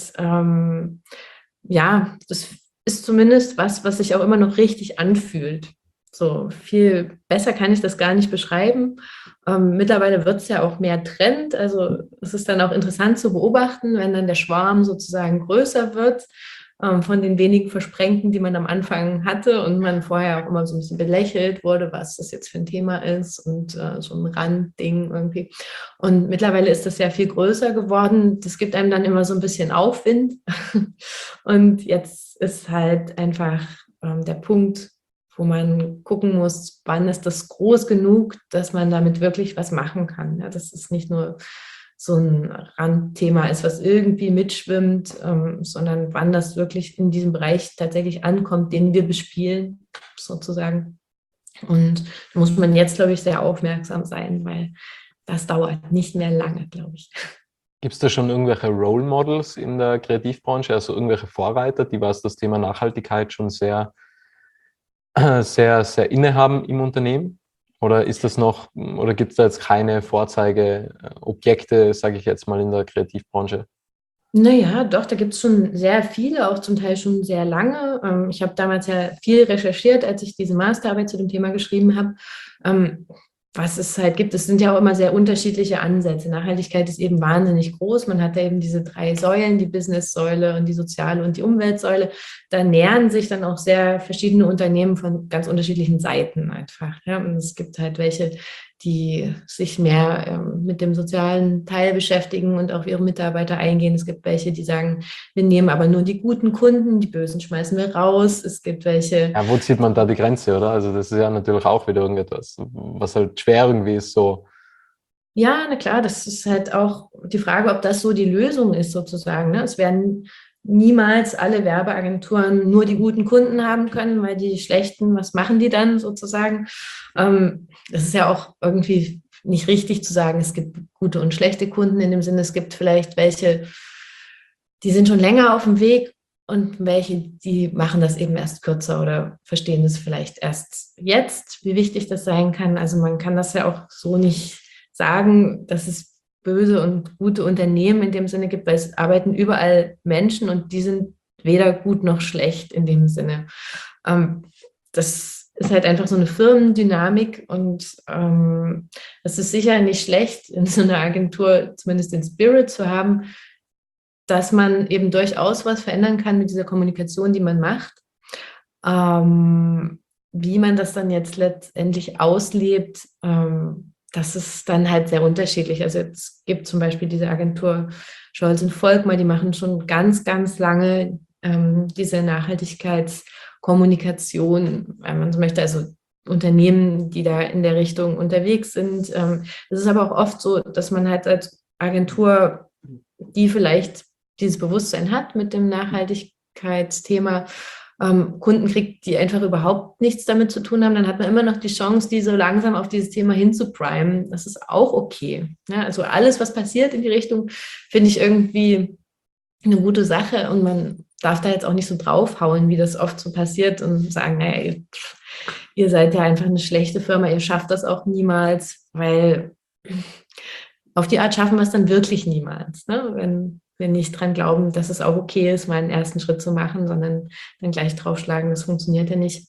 das ist zumindest was sich auch immer noch richtig anfühlt. So viel besser kann ich das gar nicht beschreiben. Mittlerweile wird es ja auch mehr Trend. Also es ist dann auch interessant zu beobachten, wenn dann der Schwarm sozusagen größer wird von den wenigen Versprengten, die man am Anfang hatte, und man vorher auch immer so ein bisschen belächelt wurde, was das jetzt für ein Thema ist, und so ein Randding irgendwie. Und mittlerweile ist das ja viel größer geworden. Das gibt einem dann immer so ein bisschen Aufwind. Und jetzt ist halt einfach der Punkt, wo man gucken muss, wann ist das groß genug, dass man damit wirklich was machen kann. Ja, das ist nicht nur so ein Randthema ist, was irgendwie mitschwimmt, sondern wann das wirklich in diesem Bereich tatsächlich ankommt, den wir bespielen, sozusagen. Und da muss man jetzt, glaube ich, sehr aufmerksam sein, weil das dauert nicht mehr lange, glaube ich. Gibt es da schon irgendwelche Role Models in der Kreativbranche, also irgendwelche Vorreiter, die was das Thema Nachhaltigkeit schon sehr, sehr, sehr innehaben im Unternehmen? Oder ist das noch, oder gibt es da jetzt keine Vorzeigeobjekte, sage ich jetzt mal, in der Kreativbranche? Naja, doch, da gibt es schon sehr viele, auch zum Teil schon sehr lange. Ich habe damals ja viel recherchiert, als ich diese Masterarbeit zu dem Thema geschrieben habe. Was es halt gibt, es sind ja auch immer sehr unterschiedliche Ansätze. Nachhaltigkeit ist eben wahnsinnig groß. Man hat ja eben diese 3 Säulen, die Business-Säule und die soziale und die Umweltsäule. Da nähern sich dann auch sehr verschiedene Unternehmen von ganz unterschiedlichen Seiten einfach. Ja. Und es gibt halt welche, die sich mehr mit dem sozialen Teil beschäftigen und auf ihre Mitarbeiter eingehen. Es gibt welche, die sagen, wir nehmen aber nur die guten Kunden, die Bösen schmeißen wir raus. Es gibt welche. Ja, wo zieht man da die Grenze, oder? Also das ist ja natürlich auch wieder irgendetwas, was halt schwer irgendwie ist, so. Ja, na klar, das ist halt auch die Frage, ob das so die Lösung ist, sozusagen. Ne? Es werden niemals alle Werbeagenturen nur die guten Kunden haben können, weil die schlechten, was machen die dann sozusagen? Das ist ja auch irgendwie nicht richtig zu sagen, es gibt gute und schlechte Kunden, in dem Sinne, es gibt vielleicht welche, die sind schon länger auf dem Weg, und welche, die machen das eben erst kürzer oder verstehen es vielleicht erst jetzt, wie wichtig das sein kann. Also man kann das ja auch so nicht sagen, dass es böse und gute Unternehmen in dem Sinne gibt, weil es arbeiten überall Menschen, und die sind weder gut noch schlecht in dem Sinne. Das ist halt einfach so eine Firmendynamik, und es ist sicher nicht schlecht, in so einer Agentur zumindest den Spirit zu haben, dass man eben durchaus was verändern kann mit dieser Kommunikation, die man macht. Wie man das dann jetzt letztendlich auslebt, das ist dann halt sehr unterschiedlich. Also jetzt gibt zum Beispiel diese Agentur Scholz und Volkmar, die machen schon ganz, ganz lange diese Nachhaltigkeitskommunikation, wenn man so möchte, also Unternehmen, die da in der Richtung unterwegs sind. Es ist aber auch oft so, dass man halt als Agentur, die vielleicht dieses Bewusstsein hat mit dem Nachhaltigkeitsthema, Kunden kriegt, die einfach überhaupt nichts damit zu tun haben, dann hat man immer noch die Chance, die so langsam auf dieses Thema hinzuprimen. Das ist auch okay. Ja, also alles, was passiert in die Richtung, finde ich irgendwie eine gute Sache und man darf da jetzt auch nicht so draufhauen, wie das oft so passiert und sagen, naja, ihr seid ja einfach eine schlechte Firma, ihr schafft das auch niemals, weil auf die Art schaffen wir es dann wirklich niemals, ne? Wenn wir nicht dran glauben, dass es auch okay ist, mal einen ersten Schritt zu machen, sondern dann gleich draufschlagen, das funktioniert ja nicht.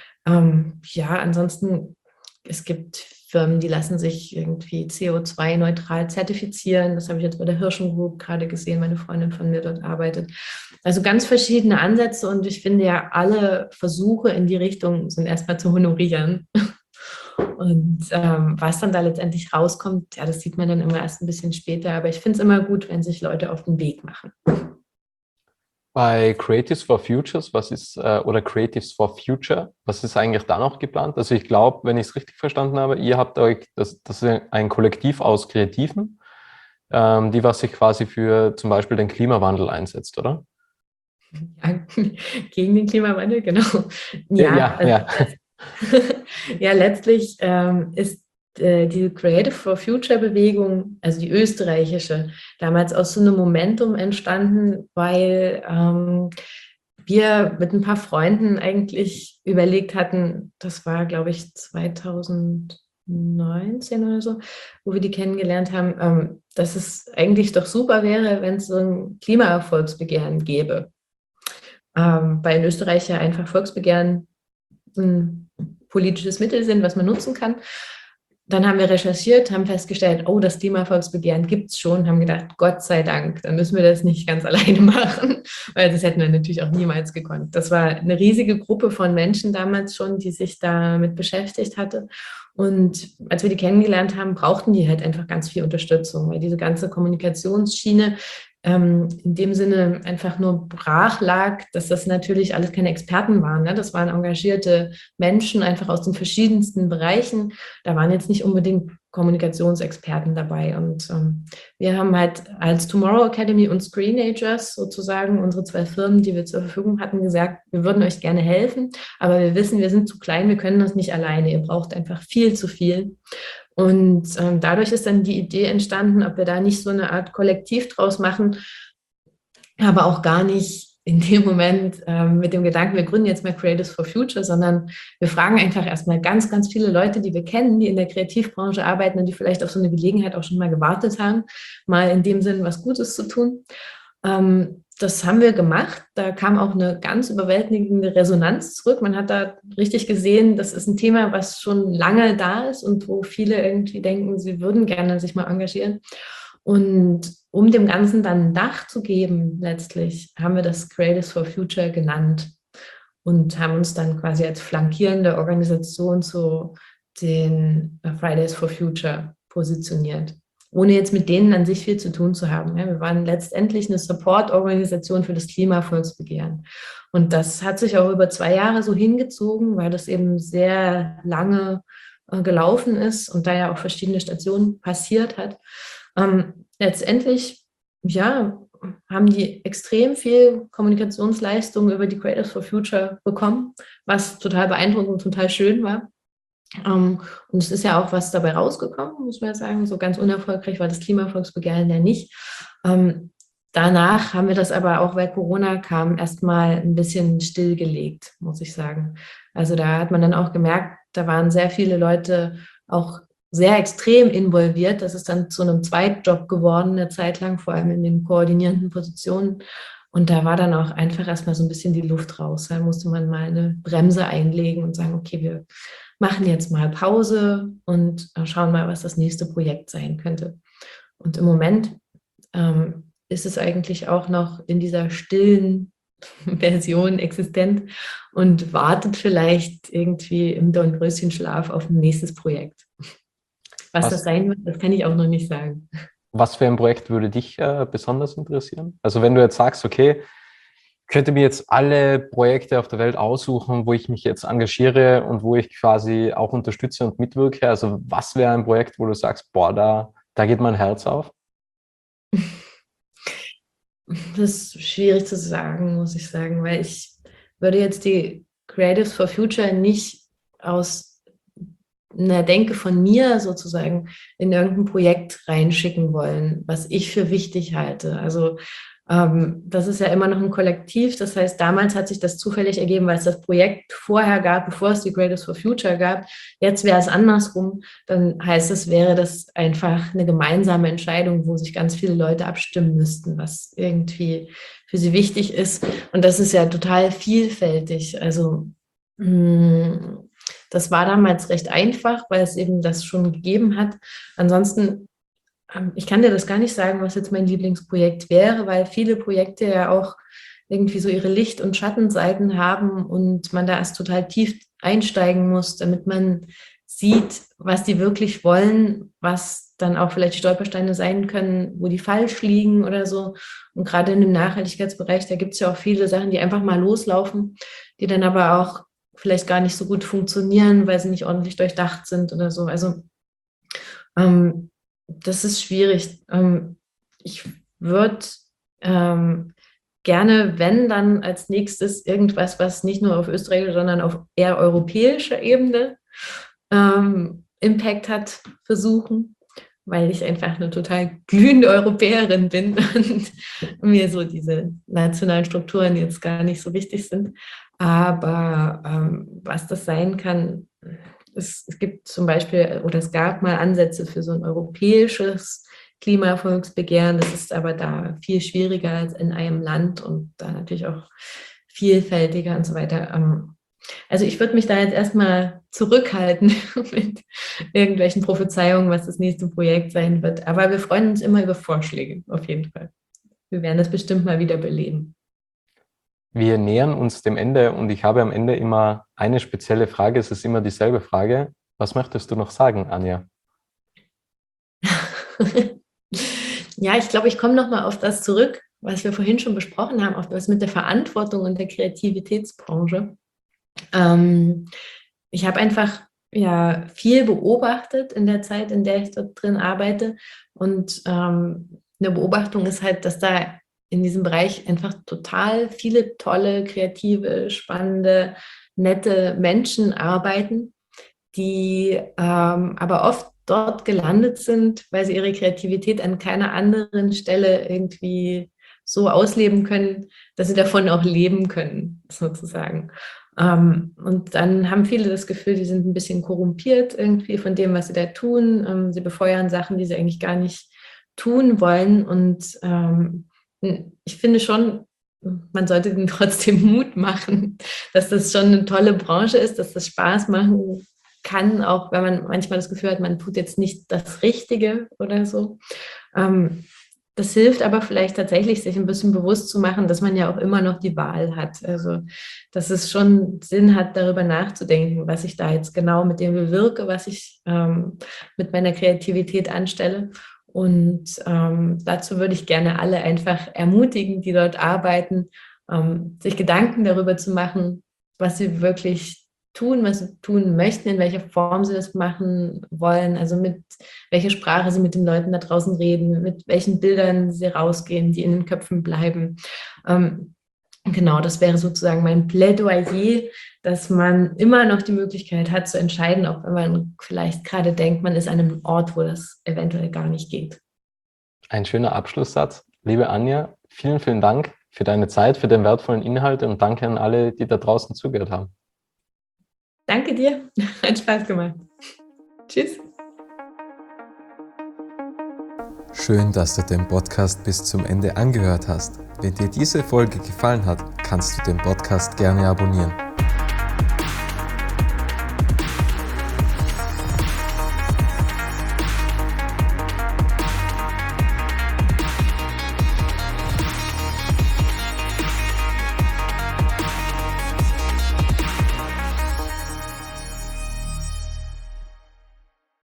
Ja, ansonsten, es gibt Firmen, die lassen sich irgendwie CO2-neutral zertifizieren. Das habe ich jetzt bei der Hirschen Group gerade gesehen, meine Freundin von mir dort arbeitet. Also ganz verschiedene Ansätze und ich finde ja, alle Versuche in die Richtung sind erstmal zu honorieren. Und was dann da letztendlich rauskommt, ja, das sieht man dann immer erst ein bisschen später. Aber ich finde es immer gut, wenn sich Leute auf den Weg machen. Bei Creatives for Futures, oder Creatives for Future, was ist eigentlich da noch geplant? Also ich glaube, wenn ich es richtig verstanden habe, ihr habt euch, das ist ein Kollektiv aus Kreativen, die was sich quasi für zum Beispiel den Klimawandel einsetzt, oder? Ja, gegen den Klimawandel, genau. Ja. Ja, letztlich ist die Creative for Future Bewegung, also die österreichische, damals aus so einem Momentum entstanden, weil wir mit ein paar Freunden eigentlich überlegt hatten, das war, glaube ich, 2019 oder so, wo wir die kennengelernt haben, dass es eigentlich doch super wäre, wenn es so ein Klimaerfolgsbegehren gäbe. Weil in Österreich ja einfach Volksbegehren ein politisches Mittel sind, was man nutzen kann. Dann haben wir recherchiert, haben festgestellt, oh, das Klimavolksbegehren gibt es schon, haben gedacht, Gott sei Dank, dann müssen wir das nicht ganz alleine machen, weil das hätten wir natürlich auch niemals gekonnt. Das war eine riesige Gruppe von Menschen damals schon, die sich damit beschäftigt hatte. Und als wir die kennengelernt haben, brauchten die halt einfach ganz viel Unterstützung, weil diese ganze Kommunikationsschiene in dem Sinne einfach nur brach lag, dass das natürlich alles keine Experten waren. Ne? Das waren engagierte Menschen einfach aus den verschiedensten Bereichen. Da waren jetzt nicht unbedingt Kommunikationsexperten dabei. Und wir haben halt als Tomorrow Academy und Screenagers sozusagen unsere 2 Firmen, die wir zur Verfügung hatten, gesagt, wir würden euch gerne helfen, aber wir wissen, wir sind zu klein, wir können das nicht alleine. Ihr braucht einfach viel zu viel. Und dadurch ist dann die Idee entstanden, ob wir da nicht so eine Art Kollektiv draus machen, aber auch gar nicht in dem Moment mit dem Gedanken, wir gründen jetzt mal Creatives for Future, sondern wir fragen einfach erstmal ganz, ganz viele Leute, die wir kennen, die in der Kreativbranche arbeiten und die vielleicht auf so eine Gelegenheit auch schon mal gewartet haben, mal in dem Sinn was Gutes zu tun. Das haben wir gemacht. Da kam auch eine ganz überwältigende Resonanz zurück. Man hat da richtig gesehen, das ist ein Thema, was schon lange da ist und wo viele irgendwie denken, sie würden gerne sich mal engagieren. Und um dem Ganzen dann ein Dach zu geben, letztlich haben wir das Creatives for Future genannt und haben uns dann quasi als flankierende Organisation zu den Fridays for Future positioniert, ohne jetzt mit denen an sich viel zu tun zu haben. Ja, wir waren letztendlich eine Support-Organisation für das Klimavolksbegehren. Und das hat sich auch über 2 Jahre so hingezogen, weil das eben sehr lange gelaufen ist und da ja auch verschiedene Stationen passiert hat. Letztendlich, ja, haben die extrem viel Kommunikationsleistung über die Creatives for Future bekommen, was total beeindruckend und total schön war. Und es ist ja auch was dabei rausgekommen, muss man sagen. So ganz unerfolgreich war das Klimavolksbegehren ja nicht. Danach haben wir das aber auch, weil Corona kam, erstmal ein bisschen stillgelegt, muss ich sagen. Also da hat man dann auch gemerkt, da waren sehr viele Leute auch sehr extrem involviert. Das ist dann zu einem Zweitjob geworden, eine Zeit lang, vor allem in den koordinierenden Positionen. Und da war dann auch einfach erstmal so ein bisschen die Luft raus. Da musste man mal eine Bremse einlegen und sagen, okay, wir machen jetzt mal Pause und schauen mal, was das nächste Projekt sein könnte. Und im Moment ist es eigentlich auch noch in dieser stillen Version existent und wartet vielleicht irgendwie im Dornröschenschlaf auf ein nächstes Projekt. Was das sein wird, das kann ich auch noch nicht sagen. Was für ein Projekt würde dich besonders interessieren? Also wenn du jetzt sagst, okay, ich könnte mir jetzt alle Projekte auf der Welt aussuchen, wo ich mich jetzt engagiere und wo ich quasi auch unterstütze und mitwirke. Also was wäre ein Projekt, wo du sagst, boah, da geht mein Herz auf? Das ist schwierig zu sagen, muss ich sagen, weil ich würde jetzt die Creatives for Future nicht aus einer Denke von mir sozusagen in irgendein Projekt reinschicken wollen, was ich für wichtig halte. Also das ist ja immer noch ein Kollektiv. Das heißt, damals hat sich das zufällig ergeben, weil es das Projekt vorher gab, bevor es die Creatives for Future gab. Jetzt wäre es andersrum. Dann heißt es, wäre das einfach eine gemeinsame Entscheidung, wo sich ganz viele Leute abstimmen müssten, was irgendwie für sie wichtig ist. Und das ist ja total vielfältig. Also das war damals recht einfach, weil es eben das schon gegeben hat. Ansonsten, ich kann dir das gar nicht sagen, was jetzt mein Lieblingsprojekt wäre, weil viele Projekte ja auch irgendwie so ihre Licht- und Schattenseiten haben und man da erst total tief einsteigen muss, damit man sieht, was die wirklich wollen, was dann auch vielleicht Stolpersteine sein können, wo die falsch liegen oder so. Und gerade in dem Nachhaltigkeitsbereich, da gibt es ja auch viele Sachen, die einfach mal loslaufen, die dann aber auch vielleicht gar nicht so gut funktionieren, weil sie nicht ordentlich durchdacht sind oder so. Also das ist schwierig. Ich würde gerne, wenn dann als nächstes irgendwas, was nicht nur auf österreichischer, sondern auf eher europäischer Ebene Impact hat, versuchen, weil ich einfach eine total glühende Europäerin bin und mir so diese nationalen Strukturen jetzt gar nicht so wichtig sind. Aber was das sein kann, es gibt zum Beispiel, oder es gab mal Ansätze für so ein europäisches Klimavolksbegehren. Das ist aber da viel schwieriger als in einem Land und da natürlich auch vielfältiger und so weiter. Also ich würde mich da jetzt erstmal zurückhalten mit irgendwelchen Prophezeiungen, was das nächste Projekt sein wird. Aber wir freuen uns immer über Vorschläge, auf jeden Fall. Wir werden das bestimmt mal wieder beleben. Wir nähern uns dem Ende und ich habe am Ende immer eine spezielle Frage. Es ist immer dieselbe Frage. Was möchtest du noch sagen, Anja? Ja, ich glaube, ich komme nochmal auf das zurück, was wir vorhin schon besprochen haben, auf das mit der Verantwortung und der Kreativitätsbranche. Ich habe einfach viel beobachtet in der Zeit, in der ich dort drin arbeite. Und eine Beobachtung ist halt, dass da in diesem Bereich einfach total viele tolle, kreative, spannende, nette Menschen arbeiten, die aber oft dort gelandet sind, weil sie ihre Kreativität an keiner anderen Stelle irgendwie so ausleben können, dass sie davon auch leben können, sozusagen. Und dann haben viele das Gefühl, die sind ein bisschen korrumpiert irgendwie von dem, was sie da tun. Sie befeuern Sachen, die sie eigentlich gar nicht tun wollen. Und ich finde schon, man sollte ihnen trotzdem Mut machen, dass das schon eine tolle Branche ist, dass das Spaß machen kann, auch wenn man manchmal das Gefühl hat, man tut jetzt nicht das Richtige oder so. Das hilft aber vielleicht tatsächlich, sich ein bisschen bewusst zu machen, dass man ja auch immer noch die Wahl hat. Also, dass es schon Sinn hat, darüber nachzudenken, was ich da jetzt genau mit dem bewirke, was ich mit meiner Kreativität anstelle. Und dazu würde ich gerne alle einfach ermutigen, die dort arbeiten, sich Gedanken darüber zu machen, was sie wirklich tun, was sie tun möchten, in welcher Form sie das machen wollen, also mit welcher Sprache sie mit den Leuten da draußen reden, mit welchen Bildern sie rausgehen, die in den Köpfen bleiben. Genau, das wäre sozusagen mein Plädoyer, dass man immer noch die Möglichkeit hat zu entscheiden, auch wenn man vielleicht gerade denkt, man ist an einem Ort, wo das eventuell gar nicht geht. Ein schöner Abschlusssatz. Liebe Anja, vielen, vielen Dank für deine Zeit, für den wertvollen Inhalt und danke an alle, die da draußen zugehört haben. Danke dir, hat Spaß gemacht. Tschüss. Schön, dass du den Podcast bis zum Ende angehört hast. Wenn dir diese Folge gefallen hat, kannst du den Podcast gerne abonnieren.